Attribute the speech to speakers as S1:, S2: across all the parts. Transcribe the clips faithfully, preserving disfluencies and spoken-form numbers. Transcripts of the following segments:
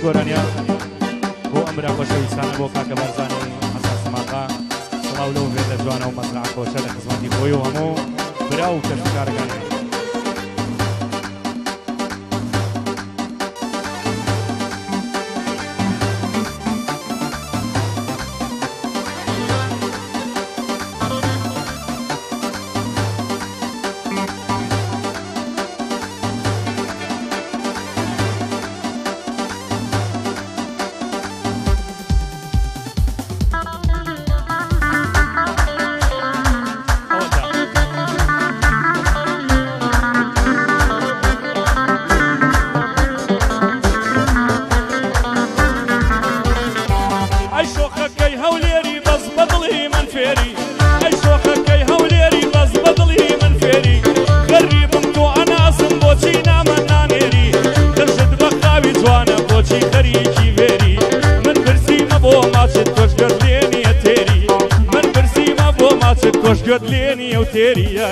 S1: گۆرانیا بۆ ئەمرا خۆشەویستانە بۆ کاکە بەرزانی حەساس سماقا سڵاو لەو بێتە جوانە و مەزرعە کۆچە لە خزمەتی خۆی و هەموو برا و کەسوکارەکانی
S2: گوت لێنی ئەو تێریە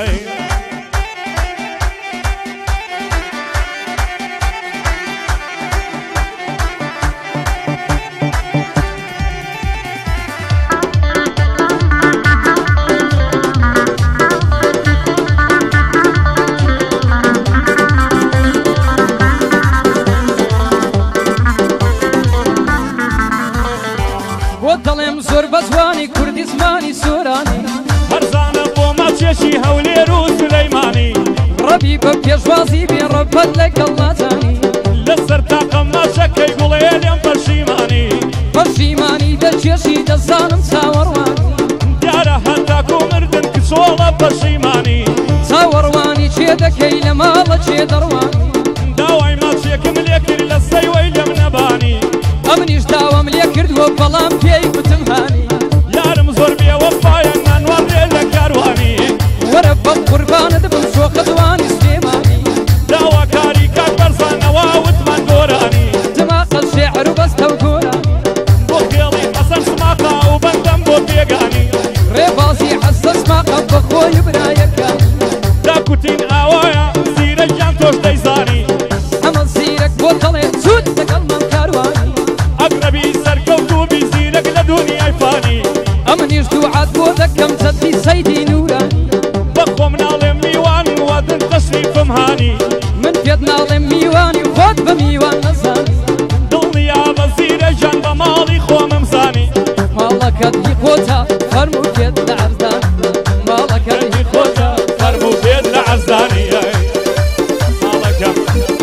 S3: بۆ دەڵێم زۆر بە زوانی کوردی زمانی سۆرانی
S2: هەرزانە بۆ ماچێشی هەولێر و سلەیمانی
S3: ڕەبی بە پێشوازی بێ ڕەبەت لەگەڵ نازانی
S2: لەسەر تاقە ماچەکەی گوڵێ لێم پەشیمانی
S3: پەشیمانی دەچێشی دەزانم چاوەڕوانی
S2: دیارە هەتاکو مردن کچۆڵە پەشیمانی
S3: چاوەڕوانی چێ دەکەی لە ماڵە چێ دەڕوانی
S2: داوای ماچێکم لێ کرد لە سەیوەی لێم نەبانی
S3: ئەمنیش داوام لێ کردووە بەڵام پێی بتم هانی
S2: یارم زۆر بێوەفایە نانوان لێ لە کاروانی
S3: وەرە بەم قوربانە دەبم شۆخە دوانی سلێمانی
S2: داواکاری کاک بەرزانەوە وتمان گۆرانی
S3: دماقە شێعر و بەستە و گۆرانی
S2: بۆ خێڵی حەسەن سماقا و بەندەم بۆ پێگانی
S3: ڕێبازی حەسەن سماقە بەخۆی برایەکانی
S2: داکوتین ئاوایە زیرەکیان تۆش دەیزانی
S3: ئەمە زیرەک بۆ دەڵێ چوت لەگەڵمان کاروانی
S2: ئەگرەبی سەرکەوتوبی زیرەک لە دونیای فانی
S3: ئەمنیش دوعات بۆ دەکەم جەدی سەیدی نورانی
S2: بەخۆم ناڵێم میوان وادن تەشریفم هانی
S3: من پێت ناڵێم میوانی خۆت بە میوان نەزانی
S2: دڵنیا بە زیرەکیان بە ماڵی خۆمم زانی
S3: ماڵەکەت هی خۆتە فەرموو پێت لە عەرزان ماڵەکەت هی خۆتە
S2: فەرموو پێت لە عەرزانی ماڵەکەم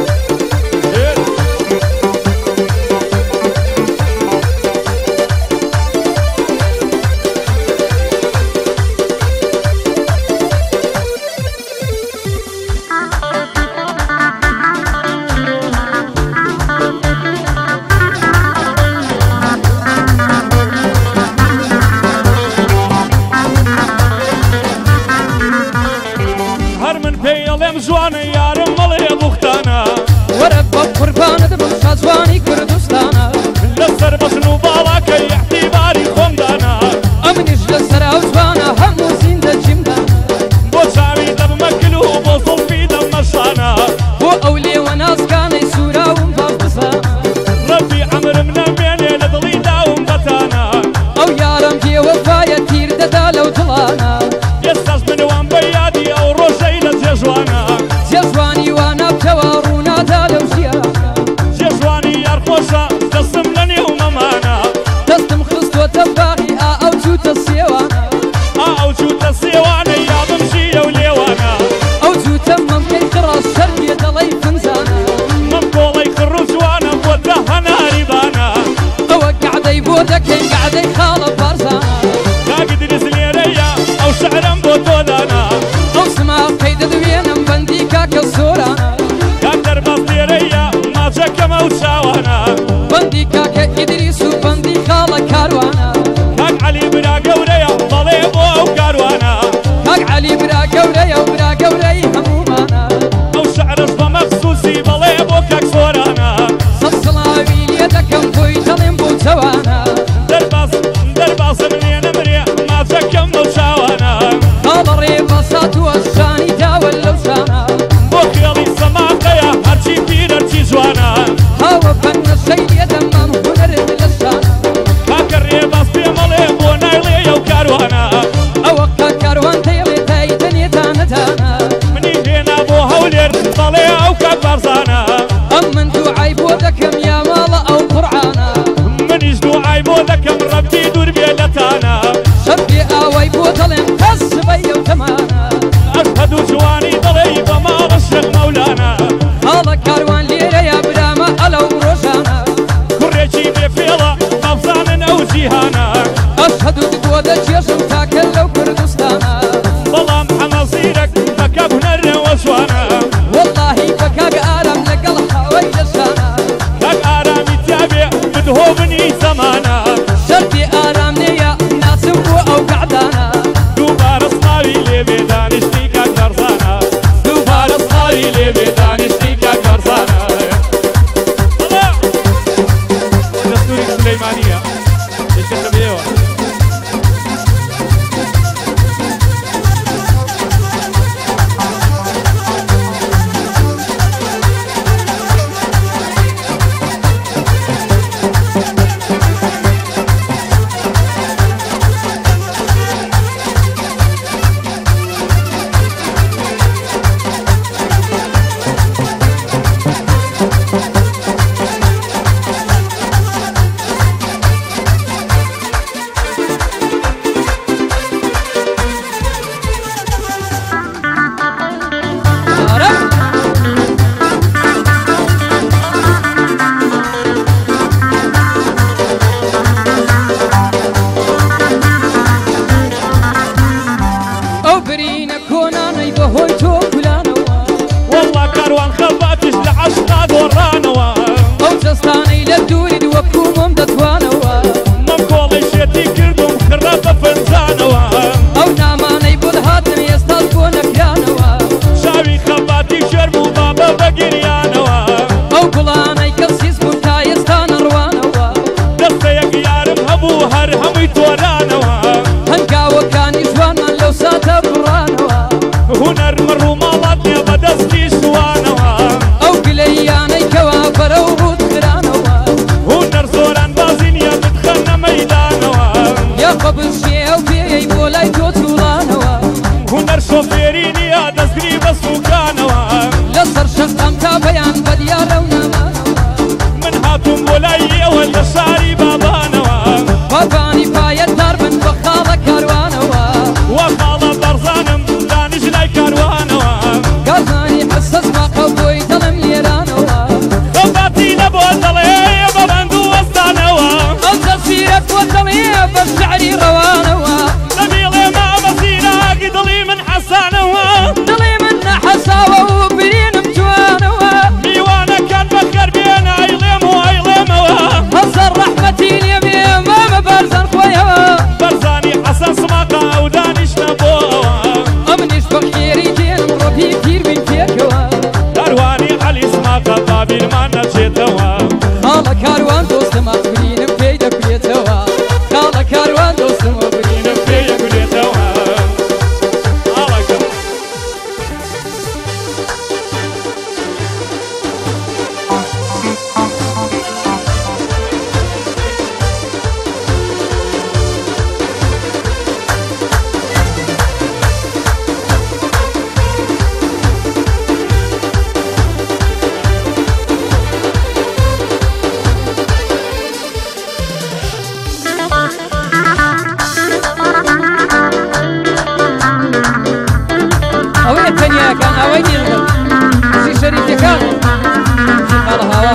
S2: جوانە یارم مەڵێ بوختانە
S3: وەرە بە قوربانە دەبم شازوانی کوردستانە
S2: لەسەر بەزن و باڵاکەی احتیباری خۆمدانە
S3: ئەمنیش لەسەر ئەو جوانە هەموو زیندە جیمدانە
S2: بۆ چاوی دەبمە کل و بۆ زڵفی دەمەشانە
S3: بۆ ئەو لێوە نازگانەی سوراوم باش بزانە
S2: ڕەبی عەمرم نەمێنێ لە دڵی داوم بەتانە
S3: ئەو یارم بێوەفایە تیر دەدا لەو دڵانە
S2: ئێستاش بنوان بە یادی ئەو ڕۆژەی لە جێژوانە
S3: جێژوانی وانە بکەوە ڕوونادا لەو ژیانە
S2: جێژوانی یار خۆشە دەستم لە نێو مەمانە
S3: دەستم خستووەتە باقی ئا ئەو چووتە سێوانە
S2: ئا ئەو چووتە سێوانە یادم ژیرە و لێوانە
S3: ئەو چووتە مەمکەی قڕاس شەرگێ دەڵەی فنجانە
S2: مەم کۆڵەی خڕ و جوانە بۆ دە هەناری بانە
S3: ئەوە گەعدەی بۆ دەکەی گەعدەی خاڵە بارزانە
S2: کاگە دریز لێرەیە ئەو شەعرم بۆ تۆ دانا
S3: ئەو سماقەی دەدوێنم بەندی کاکە سۆرانە
S2: کاک دەرباز لێرەیە ماچەکەمە و چاوانە
S3: بەندی کاکە ئیدریس و بەندی خاڵە کاروانە
S2: کاک عەلی برا گەورەیە بەڵێ بۆ ئەو کاروانە
S3: کاک عەلی برا گەورەیە و برا گەورەی هەمومانە
S2: ئەو شەعرش بە مەخسووسی بەڵێ بۆ کاک سۆرانە
S3: سەد سڵاوی لێ دەکەم بۆی دەڵێم بۆ جەوانە
S2: دەرباز دەربازم لێ نەمرێ ماچەکەم بەو چاوانە
S3: خاڵە ڕێبەسات و ئەشانی داوە لەو شانە
S2: بۆ خێڵی سەماقەیە هەرچی پیر هەرچی جوانە
S3: هاوە بەنەشەی لێدەم
S2: شۆفێری نییە دەستگری بە سوکانەوە
S3: لەسەر شەقام تا بەیان بەدیارە و نەمانەوە
S2: من هاتووم بۆ لای ئێوە لە شاری بابانەوە
S3: بابانی پایەتدار بن بە خاڵە کاروانەوە
S2: وە خاڵە بەرزانم دانیش لای کاروانەوە
S3: گازانی حسەس ماقە بۆی دڵم لێرانەوە
S2: خەباتی لە بۆ دەڵێ بە بەند و وەستانەوە
S3: ئەو دەسیرەت بۆ دڵێ بە شعری ڕەوانەوە
S2: دەبیڵێ مامەسیراگی دڵی من حەسانەوە
S3: دڵی من نەحەساوە و برینم جوانەوە
S2: میوانەکان بەخەر بێن ئایڵێم و ئایڵێمەوە
S3: هەزار ڕەحمەتی لێبێ مامە بەرزان خۆیەوە
S2: بەرزانی حەسەن سماقە ئەو دانیشتە بۆەوە
S3: ئەمنیش بە خێری دێنم ڕۆپی پیر بین پێکەوە
S2: کاروانی عەلی سماقە بابیرمان نەچێتەوە
S3: خاڵە کاروان دۆستمە برینم پێی دەکرێتەوە خاڵە کاروان دۆستمە برینم
S2: پێی دەگرێتەوە ئاڵەکە
S3: ئەوەیە تەنیاکان ئەوەی نیڵم زی شەریفەکان خاڵە هاوا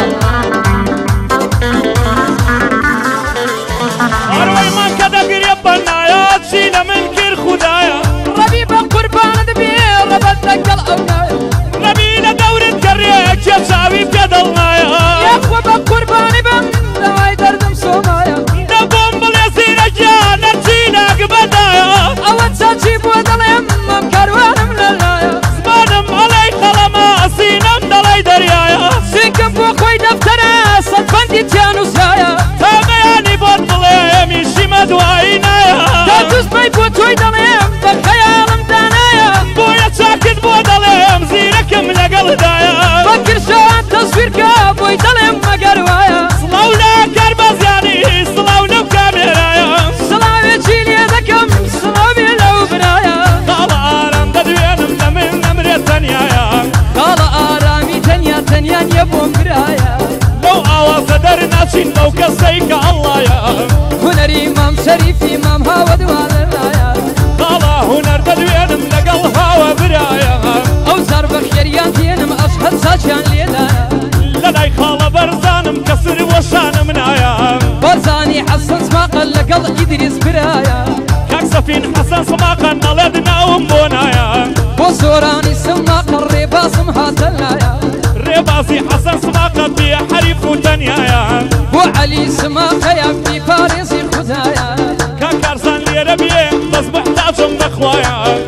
S2: ئەروەیمان کە دەگرێ بەنایە چی لە من کرد خودایە
S3: ڕەبی بە قوربانت بێ ڕەبەت لەگەڵ ئەو نایە
S2: نەبی لە دەورت کەڕێ کێ چاوی پێ دڵنایە
S3: یاخوە بە قوربانی بم دەوای دەردم سۆمایە
S2: دەبۆم بڵێ زیرەکیان نەرچی ناگبەدایە
S3: ئەوە چاچی بۆ دەڵێم مەم کاروانم لەلایە
S2: زمانم ئەڵەی خەڵەمە سینەم دەڵی دەریایە
S3: سینکەم بۆ خۆی دەفتەرە سەد بەندی تیانوسایە
S2: تامەیانی بۆت بڵێمی شیمە دوایی نایە
S3: دەتوس بەی بۆ تۆی دەڵێم بە خەیاڵم دانایە
S2: بۆیە چاکت بۆ دەڵێم زیرەکەم لەگەڵدایە
S3: بە کرشان تەسویرکە بۆی دەڵێم مەگەر وایە
S2: سڵاو لە کاربەزیانی سڵاو نەو کامێرایە
S3: سڵاوێکی لێ دەکەم سڵاوێ لەو برایە
S2: خاڵە ئارام دەدوێنم لە من نەمرێت تەنیایە
S3: خاڵە ئارامی تەنیا تەنیا نیە بۆم برایە
S2: لەو ئاوازە دەرناچین بەو کەسەی کە ئەڵڵایە
S3: هونەری مام شەریفی مام هاوە دوانەلایە
S2: خاڵە هونەر دەدوێنم لەگەڵ هاوە برایە
S3: ئەو زار بە خێریان تێنم ئەشهەد ساچیان لێدایە
S2: لەلای خاڵە بەرزانم کە سر وەشانم نایە
S3: بەرزانی حەسەن سماقە لەگەڵ ئیدریس برایە
S2: کاک سەفین حەسەن سماقە نەڵێت ناوم بۆ نایە
S3: بۆ زۆرانی سماقە ڕێباسم هاتە لایە
S2: ڕێبازی حەسەن سماقە بێ حەریف و تەنیایە
S3: بۆ عەلی سماقەیە بی پارێزی خودایە
S2: کاک کارزان لێرە بێ بەس محتاجم نەخوایە